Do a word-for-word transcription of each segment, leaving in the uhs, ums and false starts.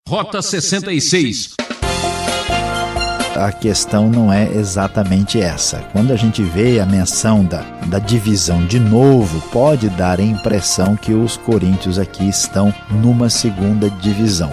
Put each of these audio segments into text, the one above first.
Rota sessenta e seis. A questão não é exatamente essa. Quando a gente vê a menção da, da divisão de novo, pode dar a impressão que os coríntios aqui estão numa segunda divisão.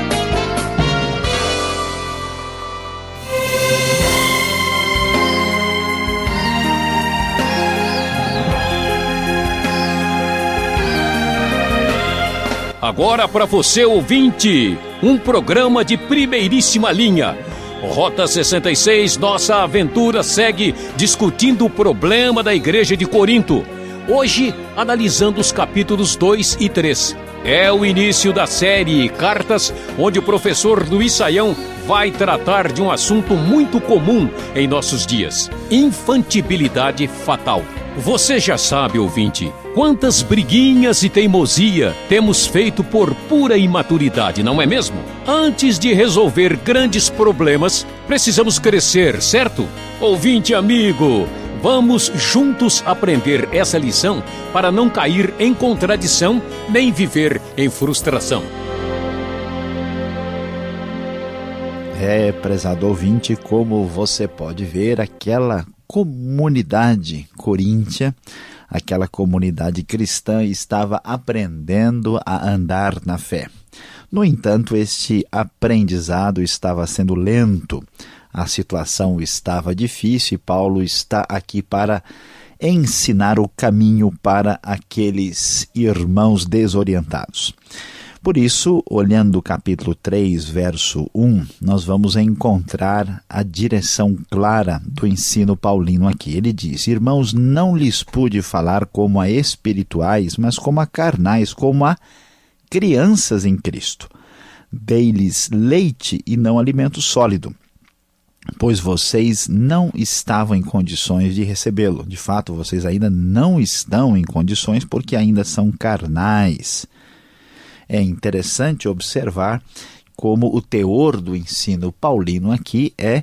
Agora para você, ouvinte, um programa de primeiríssima linha. Rota sessenta e seis, nossa aventura segue discutindo o problema da igreja de Corinto. Hoje, analisando os capítulos dois e três. É o início da série Cartas, onde o professor Luiz Saião vai tratar de um assunto muito comum em nossos dias: infantilidade fatal. Você já sabe, ouvinte, quantas briguinhas e teimosia temos feito por pura imaturidade, não é mesmo? Antes de resolver grandes problemas, precisamos crescer, certo? Ouvinte amigo, vamos juntos aprender essa lição para não cair em contradição nem viver em frustração. É, prezado ouvinte, como você pode ver, aquela comunidade coríntia, aquela comunidade cristã estava aprendendo a andar na fé. No entanto, este aprendizado estava sendo lento, a situação estava difícil e Paulo está aqui para ensinar o caminho para aqueles irmãos desorientados. Por isso, olhando o capítulo três, verso um, nós vamos encontrar a direção clara do ensino paulino aqui. Ele diz: irmãos, não lhes pude falar como a espirituais, mas como a carnais, como a crianças em Cristo. Dei-lhes leite e não alimento sólido, pois vocês não estavam em condições de recebê-lo. De fato, vocês ainda não estão em condições porque ainda são carnais. É interessante observar como o teor do ensino paulino aqui é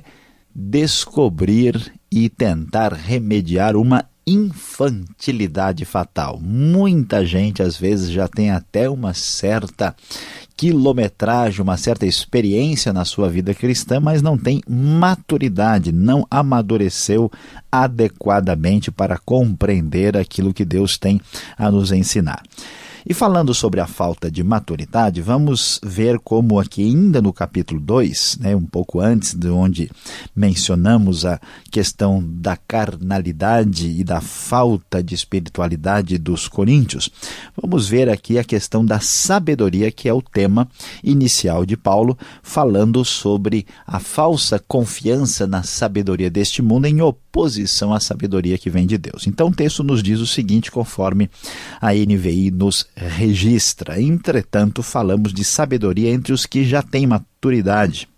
descobrir e tentar remediar uma infantilidade fatal. Muita gente, às vezes, já tem até uma certa quilometragem, uma certa experiência na sua vida cristã, mas não tem maturidade, não amadureceu adequadamente para compreender aquilo que Deus tem a nos ensinar. E falando sobre a falta de maturidade, vamos ver como aqui ainda no capítulo dois, né, um pouco antes de onde mencionamos a questão da carnalidade e da falta de espiritualidade dos coríntios, vamos ver aqui a questão da sabedoria, que é o tema inicial de Paulo, falando sobre a falsa confiança na sabedoria deste mundo em oposição à sabedoria que vem de Deus. Então o texto nos diz o seguinte, conforme a N V I nos registra: entretanto, falamos de sabedoria entre os que já têm maturidade,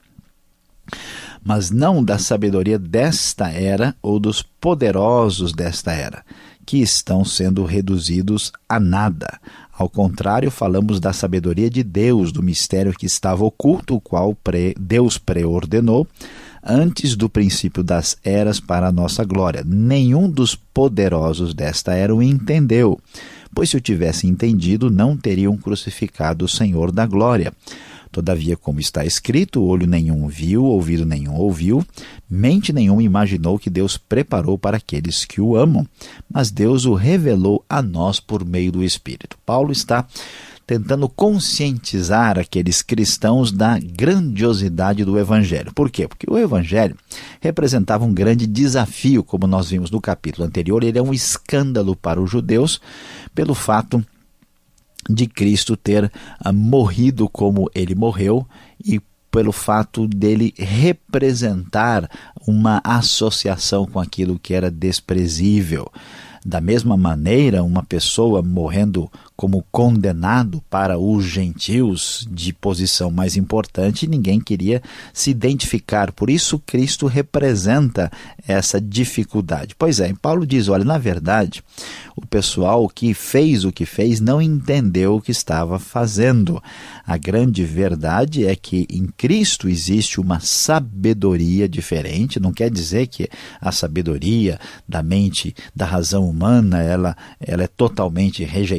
mas não da sabedoria desta era ou dos poderosos desta era, que estão sendo reduzidos a nada. Ao contrário, falamos da sabedoria de Deus, do mistério que estava oculto, o qual pre- Deus preordenou antes do princípio das eras para a nossa glória. Nenhum dos poderosos desta era o entendeu, pois se o tivessem entendido, não teriam crucificado o Senhor da glória. Todavia, como está escrito, olho nenhum viu, ouvido nenhum ouviu, mente nenhuma imaginou que Deus preparou para aqueles que o amam, mas Deus o revelou a nós por meio do Espírito. Paulo está tentando conscientizar aqueles cristãos da grandiosidade do Evangelho. Por quê? Porque o Evangelho representava um grande desafio, como nós vimos no capítulo anterior. Ele é um escândalo para os judeus pelo fato de Cristo ter uh, morrido como ele morreu e pelo fato dele representar uma associação com aquilo que era desprezível. Da mesma maneira, uma pessoa morrendo como condenado para os gentios de posição mais importante, ninguém queria se identificar. Por isso, Cristo representa essa dificuldade. Pois é, Paulo diz, olha, na verdade, o pessoal que fez o que fez não entendeu o que estava fazendo. A grande verdade é que em Cristo existe uma sabedoria diferente. Não quer dizer que a sabedoria da mente, da razão humana, ela, ela é totalmente rejeitável.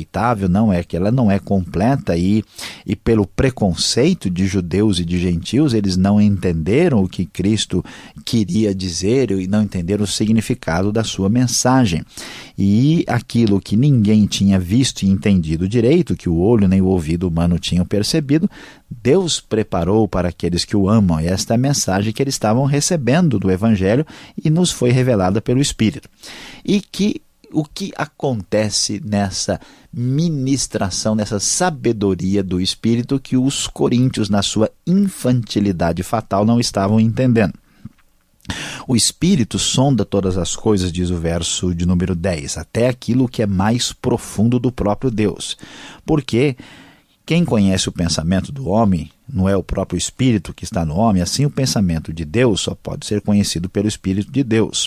não é que ela não é completa e, e pelo preconceito de judeus e de gentios, eles não entenderam o que Cristo queria dizer e não entenderam o significado da sua mensagem. E aquilo que ninguém tinha visto e entendido direito, que o olho nem o ouvido humano tinham percebido, Deus preparou para aqueles que o amam. E esta é a mensagem que eles estavam recebendo do Evangelho e nos foi revelada pelo Espírito. E que o que acontece nessa ministração, nessa sabedoria do Espírito que os coríntios, na sua infantilidade fatal, não estavam entendendo? O Espírito sonda todas as coisas, diz o verso de número dez, até aquilo que é mais profundo do próprio Deus. Porque quem conhece o pensamento do homem não é o próprio Espírito que está no homem, assim o pensamento de Deus só pode ser conhecido pelo Espírito de Deus.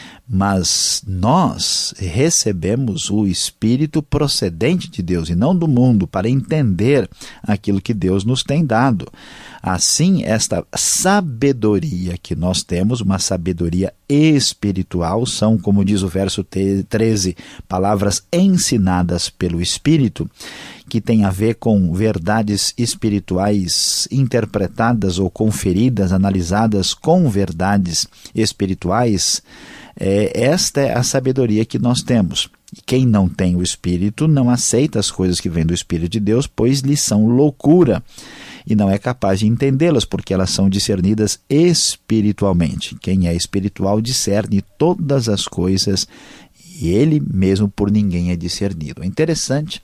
Mas nós recebemos o Espírito procedente de Deus e não do mundo para entender aquilo que Deus nos tem dado. Assim, esta sabedoria que nós temos, uma sabedoria espiritual, são, como diz o verso treze, palavras ensinadas pelo Espírito, que tem a ver com verdades espirituais interpretadas ou conferidas, analisadas com verdades espirituais. É, esta é a sabedoria que nós temos. E quem não tem o Espírito não aceita as coisas que vêm do Espírito de Deus, pois lhes são loucura, e não é capaz de entendê-las, porque elas são discernidas espiritualmente. Quem é espiritual discerne todas as coisas, e ele mesmo por ninguém é discernido. É interessante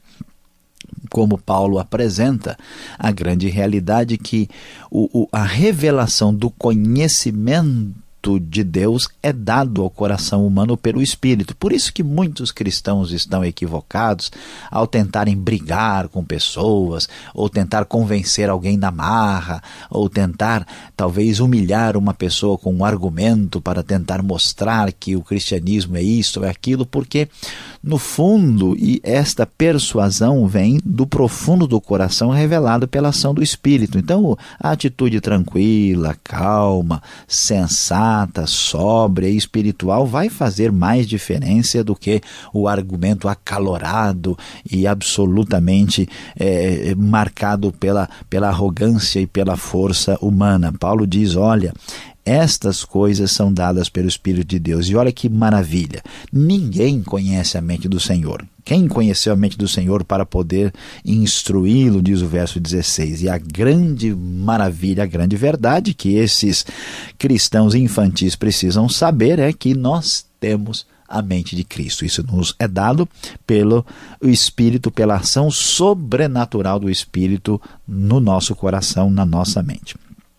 como Paulo apresenta a grande realidade que o, o, a revelação do conhecimento de Deus é dado ao coração humano pelo Espírito. Por isso que muitos cristãos estão equivocados ao tentarem brigar com pessoas, ou tentar convencer alguém na marra, ou tentar talvez humilhar uma pessoa com um argumento para tentar mostrar que o cristianismo é isso, é aquilo, porque no fundo, e esta persuasão vem do profundo do coração revelado pela ação do Espírito. Então, a atitude tranquila, calma, sensata, sóbria e espiritual vai fazer mais diferença do que o argumento acalorado e absolutamente é, marcado pela, pela arrogância e pela força humana. Paulo diz, olha, estas coisas são dadas pelo Espírito de Deus. E olha que maravilha, ninguém conhece a mente do Senhor. Quem conheceu a mente do Senhor para poder instruí-lo, diz o verso dezesseis. E a grande maravilha, a grande verdade que esses cristãos infantis precisam saber é que nós temos a mente de Cristo. Isso nos é dado pelo Espírito, pela ação sobrenatural do Espírito no nosso coração, na nossa mente.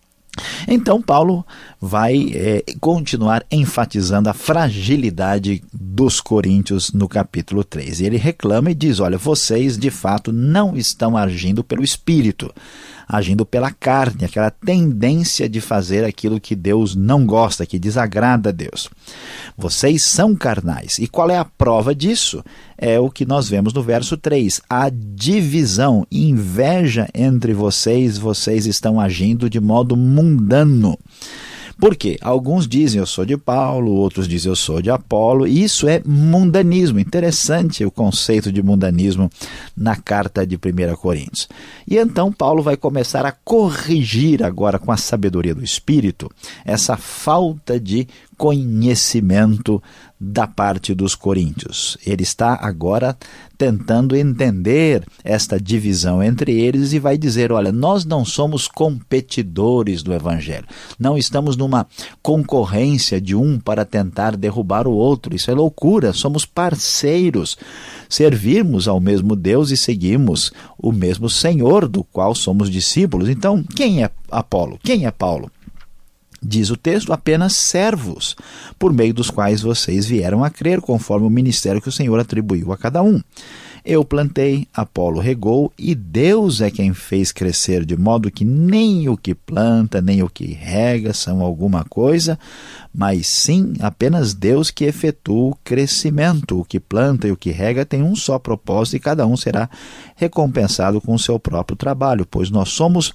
Então Paulo vai é, continuar enfatizando a fragilidade dos coríntios no capítulo três. E ele reclama e diz, olha, vocês de fato não estão agindo pelo Espírito, agindo pela carne, aquela tendência de fazer aquilo que Deus não gosta, que desagrada a Deus. Vocês são carnais. E qual é a prova disso? É o que nós vemos no verso três. A divisão, inveja entre vocês, vocês estão agindo de modo mundano. Por quê? Alguns dizem eu sou de Paulo, outros dizem eu sou de Apolo, e isso é mundanismo. Interessante o conceito de mundanismo na carta de primeira Coríntios. E então Paulo vai começar a corrigir agora com a sabedoria do Espírito essa falta de conhecimento da parte dos coríntios. Ele está agora tentando entender esta divisão entre eles e vai dizer, olha, nós não somos competidores do Evangelho, não estamos numa concorrência de um para tentar derrubar o outro, isso é loucura, somos parceiros, servimos ao mesmo Deus e seguimos o mesmo Senhor do qual somos discípulos. Então, quem é Apolo? Quem é Paulo? Diz o texto, apenas servos, por meio dos quais vocês vieram a crer, conforme o ministério que o Senhor atribuiu a cada um. Eu plantei, Apolo regou, e Deus é quem fez crescer, de modo que nem o que planta, nem o que rega são alguma coisa, mas sim apenas Deus que efetua o crescimento. O que planta e o que rega tem um só propósito, e cada um será recompensado com o seu próprio trabalho, pois nós somos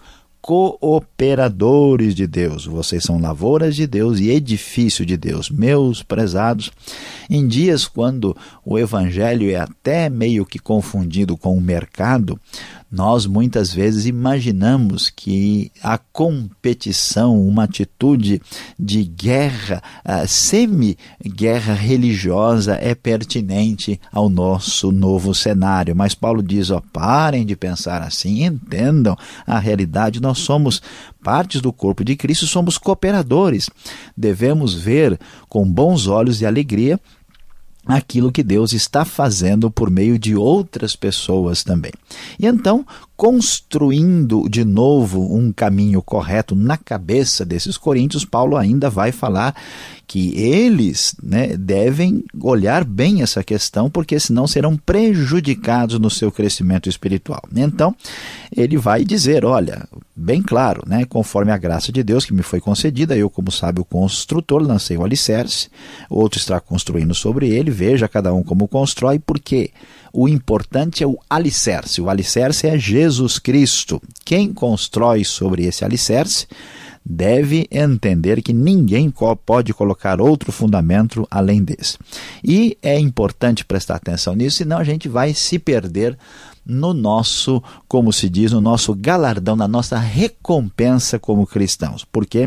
cooperadores de Deus. Vocês são lavouras de Deus e edifício de Deus. Meus prezados, em dias quando o evangelho é até meio que confundido com o mercado, nós muitas vezes imaginamos que a competição, uma atitude de guerra, uh, semi-guerra religiosa é pertinente ao nosso novo cenário. Mas Paulo diz, ó, parem de pensar assim, entendam a realidade. Nós somos partes do corpo de Cristo, somos cooperadores. Devemos ver com bons olhos e alegria aquilo que Deus está fazendo por meio de outras pessoas também. E então, construindo de novo um caminho correto na cabeça desses coríntios, Paulo ainda vai falar que eles, né, devem olhar bem essa questão, porque senão serão prejudicados no seu crescimento espiritual. Então, ele vai dizer, olha, bem claro, né, conforme a graça de Deus que me foi concedida, eu, como sábio construtor, lancei o alicerce, outro está construindo sobre ele, veja cada um como constrói, porque o importante é o alicerce. O alicerce é Jesus Cristo. Quem constrói sobre esse alicerce deve entender que ninguém pode colocar outro fundamento além desse. E é importante prestar atenção nisso, senão a gente vai se perder no nosso, como se diz, no nosso galardão, na nossa recompensa como cristãos. Porque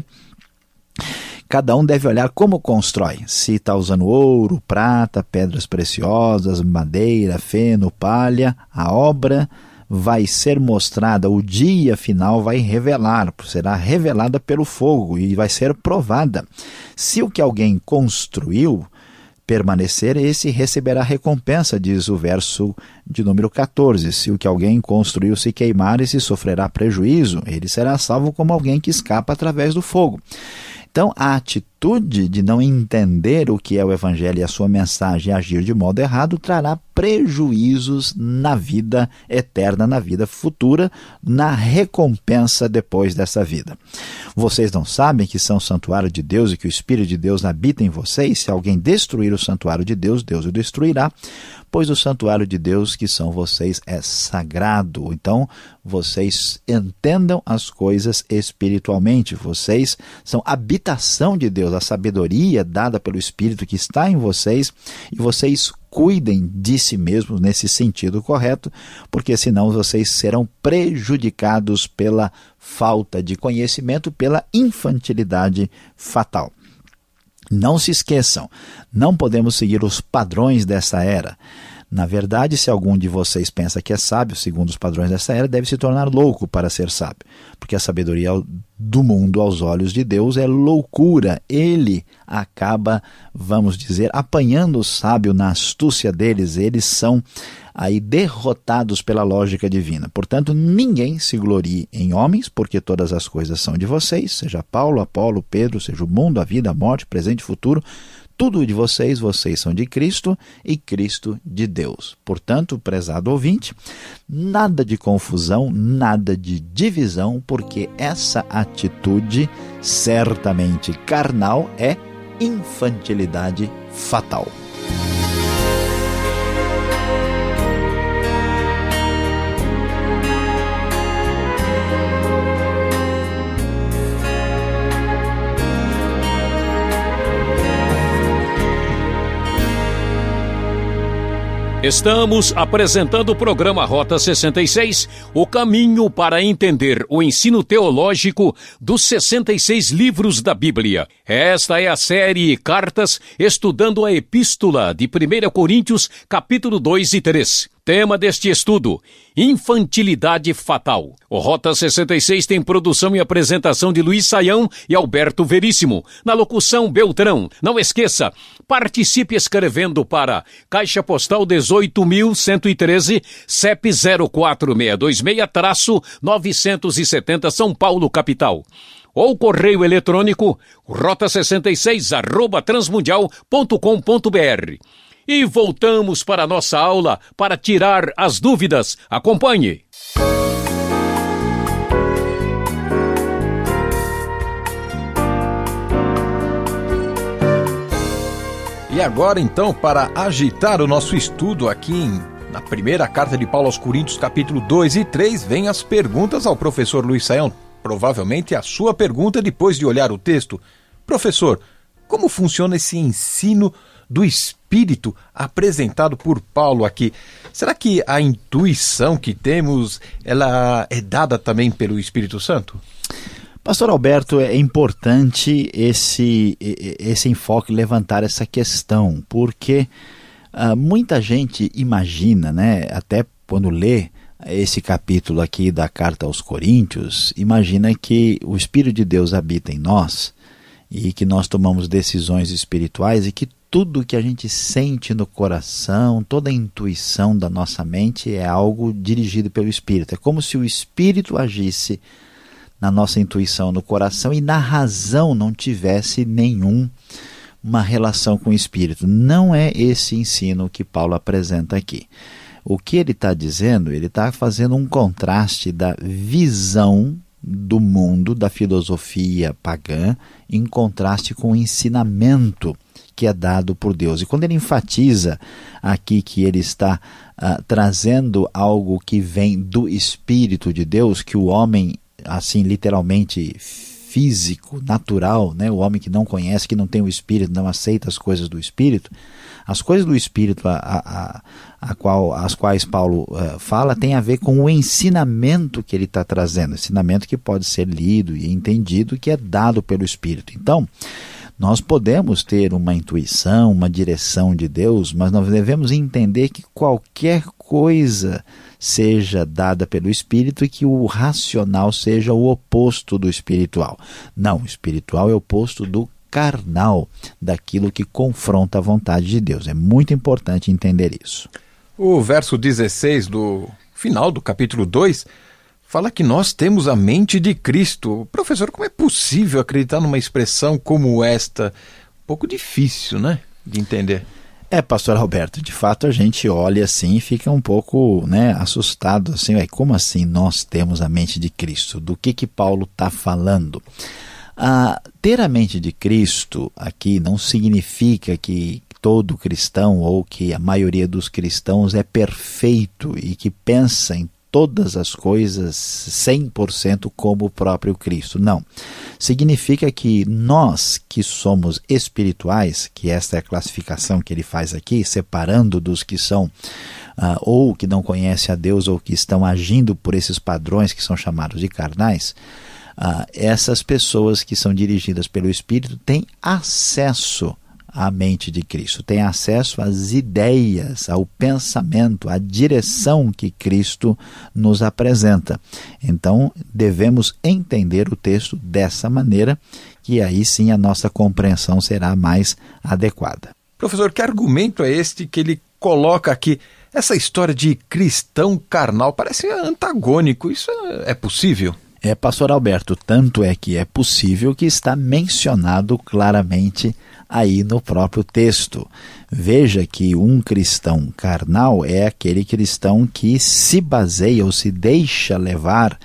cada um deve olhar como constrói, se está usando ouro, prata, pedras preciosas, madeira, feno, palha. A obra vai ser mostrada, o dia final vai revelar, será revelada pelo fogo e vai ser provada. Se o que alguém construiu permanecer, esse receberá recompensa, diz o verso de número catorze. Se o que alguém construiu se queimar, esse sofrerá prejuízo, ele será salvo como alguém que escapa através do fogo. Então, a atitude de não entender o que é o Evangelho e a sua mensagem e agir de modo errado trará prejuízos na vida eterna, na vida futura, na recompensa depois dessa vida. Vocês não sabem que são santuário de Deus e que o Espírito de Deus habita em vocês? Se alguém destruir o santuário de Deus, Deus o destruirá, pois o santuário de Deus que são vocês é sagrado. Então, vocês entendam as coisas espiritualmente. Vocês são habitação de Deus, a sabedoria dada pelo Espírito que está em vocês, e vocês cuidem de si mesmos nesse sentido correto, porque senão vocês serão prejudicados pela falta de conhecimento, pela infantilidade fatal. Não se esqueçam, não podemos seguir os padrões dessa era. Na verdade, se algum de vocês pensa que é sábio, segundo os padrões dessa era, deve se tornar louco para ser sábio, porque a sabedoria do mundo aos olhos de Deus é loucura. Ele acaba, vamos dizer, apanhando o sábio na astúcia deles. Eles são aí derrotados pela lógica divina. Portanto, ninguém se glorie em homens, porque todas as coisas são de vocês, seja Paulo, Apolo, Pedro, seja o mundo, a vida, a morte, presente e futuro, tudo de vocês, vocês são de Cristo e Cristo de Deus. Portanto, prezado ouvinte, nada de confusão, nada de divisão, porque essa atitude certamente carnal é infantilidade fatal. Estamos apresentando o programa Rota sessenta e seis, o caminho para entender o ensino teológico dos sessenta e seis livros da Bíblia. Esta é a série Cartas, estudando a Epístola de primeira Coríntios, capítulo dois e três. Tema deste estudo, infantilidade fatal. O Rota sessenta e seis tem produção e apresentação de Luiz Saião e Alberto Veríssimo. Na locução, Beltrão. Não esqueça, participe escrevendo para Caixa Postal dezoito mil cento e treze, C E P zero quatro seis dois seis, novecentos e setenta, São Paulo, capital. Ou correio eletrônico, rota sessenta e seis, arroba transmundial ponto com ponto br. E voltamos para a nossa aula para tirar as dúvidas. Acompanhe! E agora, então, para agitar o nosso estudo aqui em, na primeira carta de Paulo aos Coríntios, capítulo dois e três, vem as perguntas ao professor Luiz Saião. provavelmente a sua pergunta depois de olhar o texto: professor, como funciona esse ensino do Espírito apresentado por Paulo aqui? Será que a intuição que temos, ela é dada também pelo Espírito Santo? Pastor Alberto, é importante esse, esse enfoque, levantar essa questão, porque uh, muita gente imagina, né, até quando lê esse capítulo aqui da carta aos Coríntios, imagina que o Espírito de Deus habita em nós e que nós tomamos decisões espirituais e que tudo que a gente sente no coração, toda a intuição da nossa mente é algo dirigido pelo Espírito. É como se o Espírito agisse na nossa intuição, no coração, e na razão não tivesse nenhuma relação com o Espírito. Não é esse ensino que Paulo apresenta aqui. O que ele está dizendo, ele está fazendo um contraste da visão do mundo, da filosofia pagã, em contraste com o ensinamento que é dado por Deus. E quando ele enfatiza aqui que ele está uh, trazendo algo que vem do Espírito de Deus, que o homem, assim, literalmente físico, natural, né? O homem que não conhece, que não tem o Espírito, não aceita as coisas do Espírito, as coisas do Espírito a, a, a qual, as quais Paulo uh, fala tem a ver com o ensinamento que ele está trazendo, ensinamento que pode ser lido e entendido, que é dado pelo Espírito. Então, nós podemos ter uma intuição, uma direção de Deus, mas nós devemos entender que qualquer coisa seja dada pelo Espírito e que o racional seja o oposto do espiritual. Não, o espiritual é o oposto do carnal, daquilo que confronta a vontade de Deus. É muito importante entender isso. O verso dezesseis do final do capítulo dois fala que nós temos a mente de Cristo. Professor, como é possível acreditar numa expressão como esta? Um pouco difícil, né, de entender. É, pastor Alberto, de fato a gente olha assim e fica um pouco, né, assustado, assim, ué, como assim nós temos a mente de Cristo? Do que que Paulo está falando? Ah, ter a mente de Cristo aqui não significa que todo cristão ou que a maioria dos cristãos é perfeito e que pensa em todas as coisas cem por cento como o próprio Cristo. Não. Significa que nós que somos espirituais, que esta é a classificação que ele faz aqui, separando dos que são uh, ou que não conhecem a Deus ou que estão agindo por esses padrões que são chamados de carnais, uh, essas pessoas que são dirigidas pelo Espírito têm acesso à mente de Cristo, tem acesso às ideias, ao pensamento, à direção que Cristo nos apresenta. Então, devemos entender o texto dessa maneira, que aí sim a nossa compreensão será mais adequada. Professor, que argumento é este que ele coloca aqui? Essa história de cristão carnal parece antagônico. Isso é possível? É, pastor Alberto, tanto é que é possível que está mencionado claramente aí no próprio texto. Veja que um cristão carnal é aquele cristão que se baseia ou se deixa levar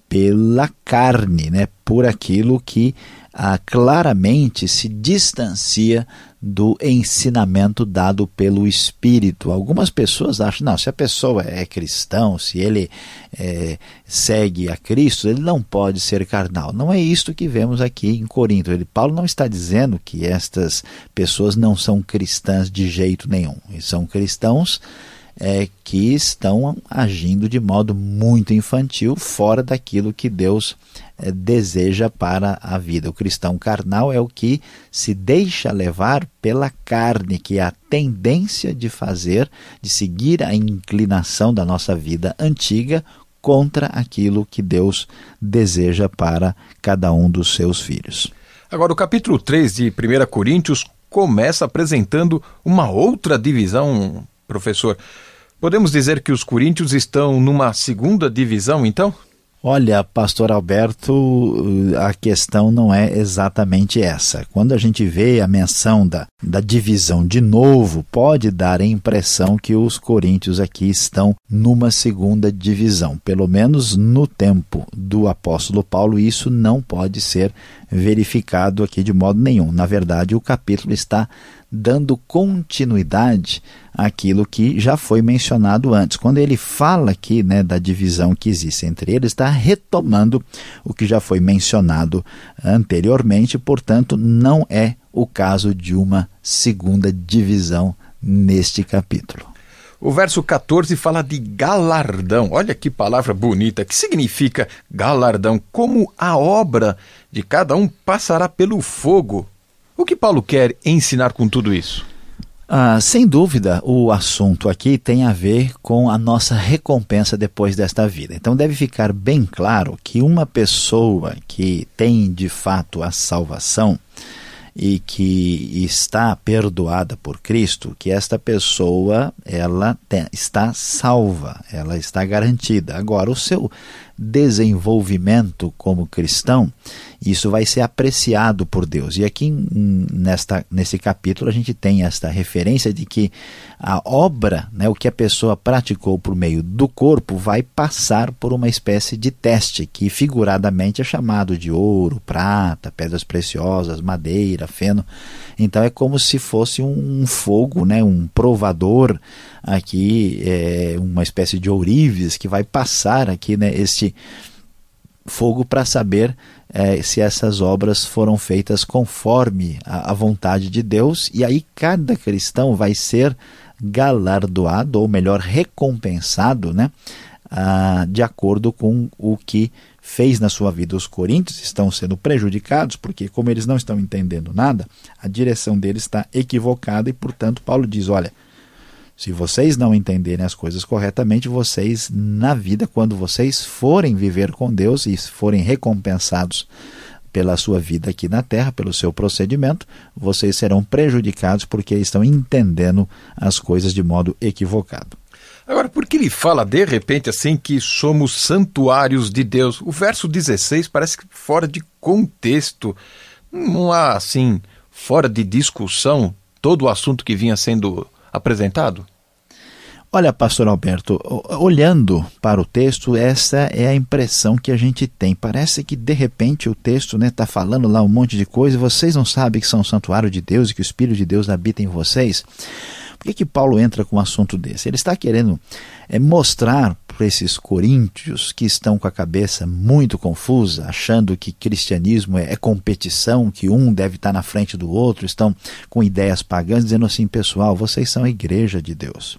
pela carne, né? Por aquilo que ah, claramente se distancia do ensinamento dado pelo Espírito. Algumas pessoas acham, não, se a pessoa é cristão, se ele é, segue a Cristo, ele não pode ser carnal. Não é isto que vemos aqui em Corinto. Ele, Paulo não está dizendo que estas pessoas não são cristãs de jeito nenhum. Eles são cristãos é, que estão agindo de modo muito infantil, fora daquilo que Deus é, deseja para a vida. O cristão carnal é o que se deixa levar pela carne, que é a tendência de fazer, de seguir a inclinação da nossa vida antiga contra aquilo que Deus deseja para cada um dos seus filhos. Agora, o capítulo três de primeira Coríntios começa apresentando uma outra divisão, professor. Podemos dizer que os coríntios estão numa segunda divisão, então? Olha, pastor Alberto, a questão não é exatamente essa. Quando a gente vê a menção da, da divisão de novo, pode dar a impressão que os coríntios aqui estão numa segunda divisão. Pelo menos no tempo do apóstolo Paulo, isso não pode ser verificado aqui de modo nenhum. Na verdade, o capítulo está dando continuidade àquilo que já foi mencionado antes. Quando ele fala aqui, né, da divisão que existe entre eles, está retomando o que já foi mencionado anteriormente, portanto, não é o caso de uma segunda divisão neste capítulo. O verso catorze fala de galardão. Olha que palavra bonita. Que significa galardão? Como a obra de cada um passará pelo fogo. O que Paulo quer ensinar com tudo isso? Ah, sem dúvida, o assunto aqui tem a ver com a nossa recompensa depois desta vida. Então deve ficar bem claro que uma pessoa que tem de fato a salvação e que está perdoada por Cristo, que esta pessoa ela tem, está salva, ela está garantida. Agora, o seu desenvolvimento como cristão, isso vai ser apreciado por Deus. E aqui nesta, nesse capítulo a gente tem esta referência de que a obra, né, o que a pessoa praticou por meio do corpo, vai passar por uma espécie de teste, que figuradamente é chamado de ouro, prata, pedras preciosas, madeira, feno. Então é como se fosse um fogo, né, um provador aqui, é, uma espécie de ourives que vai passar aqui, né, este fogo para saber é, se essas obras foram feitas conforme a, a vontade de Deus, e aí cada cristão vai ser galardoado, ou melhor, recompensado, né, ah, de acordo com o que fez na sua vida. Os coríntios estão sendo prejudicados porque, como eles não estão entendendo nada, a direção deles está equivocada e, portanto, Paulo diz, olha, se vocês não entenderem as coisas corretamente, vocês, na vida, quando vocês forem viver com Deus e forem recompensados pela sua vida aqui na terra, pelo seu procedimento, vocês serão prejudicados porque estão entendendo as coisas de modo equivocado. Agora, por que ele fala de repente assim que somos santuários de Deus? O verso dezesseis parece que fora de contexto. Não há, assim, fora de discussão todo o assunto que vinha sendo apresentado? Olha, pastor Alberto, olhando para o texto, essa é a impressão que a gente tem. Parece que, de repente, o texto está, né, falando lá um monte de coisa e vocês não sabem que são santuário de Deus e que o Espírito de Deus habita em vocês. Por que que Paulo entra com um assunto desse? Ele está querendo é, mostrar para esses coríntios que estão com a cabeça muito confusa, achando que cristianismo é, é competição, que um deve estar na frente do outro, estão com ideias pagãs, dizendo assim, pessoal, vocês são a igreja de Deus.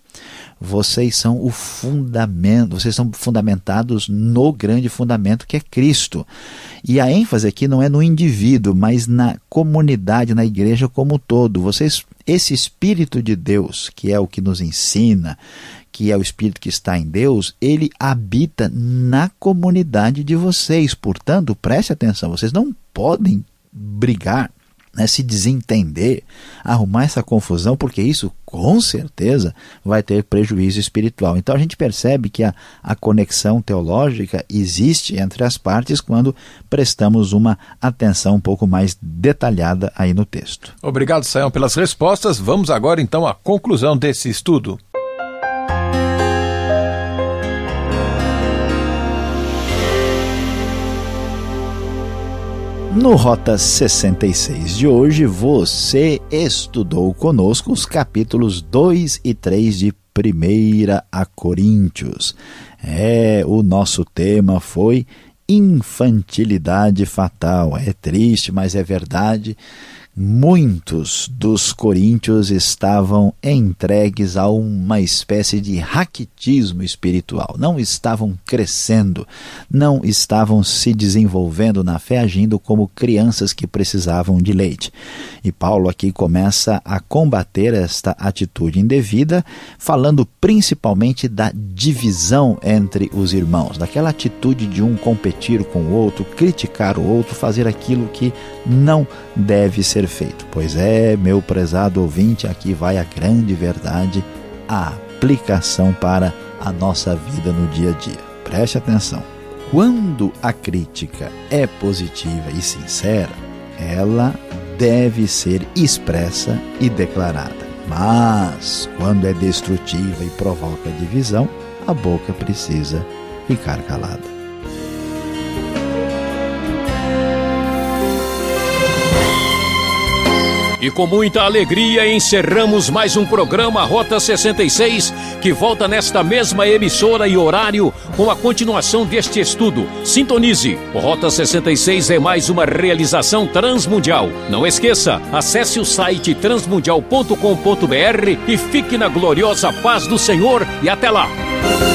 Vocês são o fundamento, vocês são fundamentados no grande fundamento que é Cristo. E a ênfase aqui não é no indivíduo, mas na comunidade, na igreja como um todo. Vocês, esse Espírito de Deus, que é o que nos ensina, que é o Espírito que está em Deus, ele habita na comunidade de vocês. Portanto, preste atenção, vocês não podem brigar, né, se desentender, arrumar essa confusão, porque isso com certeza vai ter prejuízo espiritual. Então a gente percebe que a, a conexão teológica existe entre as partes quando prestamos uma atenção um pouco mais detalhada aí no texto. Obrigado, Sayão, pelas respostas. Vamos agora então à conclusão desse estudo. No Rota sessenta e seis de hoje, você estudou conosco os capítulos dois e três de primeira a Coríntios. É, o nosso tema foi infantilidade fatal. É triste, mas é verdade. Muitos dos coríntios estavam entregues a uma espécie de raquitismo espiritual. Não estavam crescendo, não estavam se desenvolvendo na fé, agindo como crianças que precisavam de leite. E Paulo aqui começa a combater esta atitude indevida, falando principalmente da divisão entre os irmãos, daquela atitude de um competir com o outro, criticar o outro, fazer aquilo que não deve ser feito. Pois é, meu prezado ouvinte, aqui vai a grande verdade, a aplicação para a nossa vida no dia a dia. Preste atenção. Quando a crítica é positiva e sincera, ela deve ser expressa e declarada. Mas, quando é destrutiva e provoca divisão, a boca precisa ficar calada. E com muita alegria encerramos mais um programa Rota sessenta e seis, que volta nesta mesma emissora e horário com a continuação deste estudo. Sintonize! O Rota sessenta e seis é mais uma realização transmundial. Não esqueça, acesse o site transmundial ponto com ponto br e fique na gloriosa paz do Senhor e até lá!